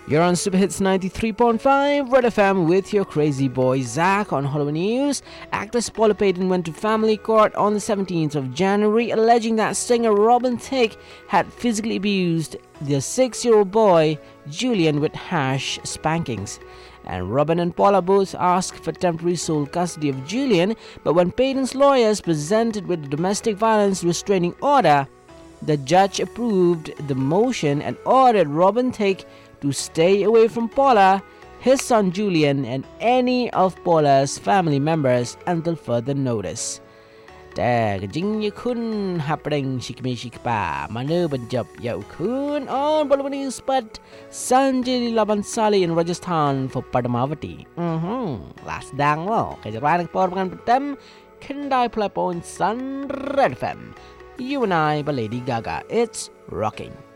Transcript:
You're on Super Hits 93.5 Red FM with your crazy boy Zach on Hollywood News. Actress Paula Payton went to family court on the 17th of January alleging that singer Robin Thicke had physically abused their 6-year-old boy Julian with harsh spankings. And Robin and Paula both asked for temporary sole custody of Julian, but when Payton's lawyers presented with a domestic violence restraining order, the judge approved the motion and ordered Robin Thicke to stay away from Paula, his son Julian, and any of Paula's family members until further notice. Jing you kun happening shikpa manu banjab ya kun on Bollywood News but Sanjay Labansali in Rajasthan for Padmavati. Last dang lo. Kaya riding for kan petem Kendai play point Sun Red FM. You and I by Lady Gaga. It's rocking.